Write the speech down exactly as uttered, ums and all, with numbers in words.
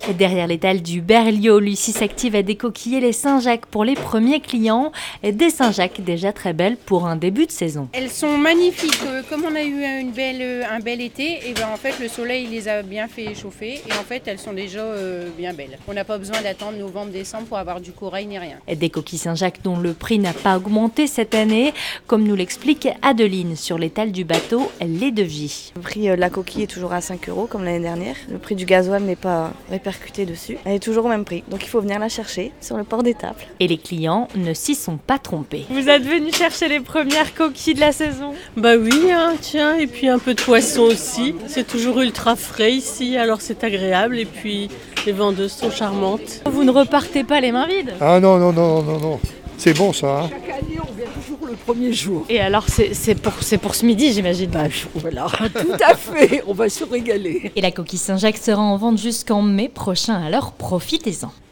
Derrière l'étal du Berlioz, Lucie s'active à décoquiller les Saint-Jacques pour les premiers clients. Des Saint-Jacques déjà très belles pour un début de saison. Elles sont magnifiques. Comme on a eu une belle, un bel été, et ben en fait le soleil les a bien fait chauffer et en fait elles sont déjà euh, bien belles. On n'a pas besoin d'attendre novembre-décembre pour avoir du corail ni rien. Des coquilles Saint-Jacques dont le prix n'a pas augmenté cette année, comme nous l'explique Adeline sur l'étal du bateau Les Devis. Le prix de la coquille est toujours à cinq euros comme l'année dernière. Le prix du gasoil n'est pas répercuté dessus. Elle est toujours au même prix, donc il faut venir la chercher sur le port d'Étaples. Et les clients ne s'y sont pas trompés. Vous êtes venus chercher les premières coquilles de la saison? Bah oui, hein, tiens, et puis un peu de poisson aussi. C'est toujours ultra frais ici, alors c'est agréable et puis les vendeuses sont charmantes. Vous ne repartez pas les mains vides? Ah non, non, non, non, non. C'est bon ça. Hein. Chaque année, on vient toujours le premier jour. Et alors, c'est, c'est, pour, c'est pour ce midi, j'imagine. Bah, voilà, tout à fait, on va se régaler. Et la coquille Saint-Jacques sera en vente jusqu'en mai prochain, alors profitez-en.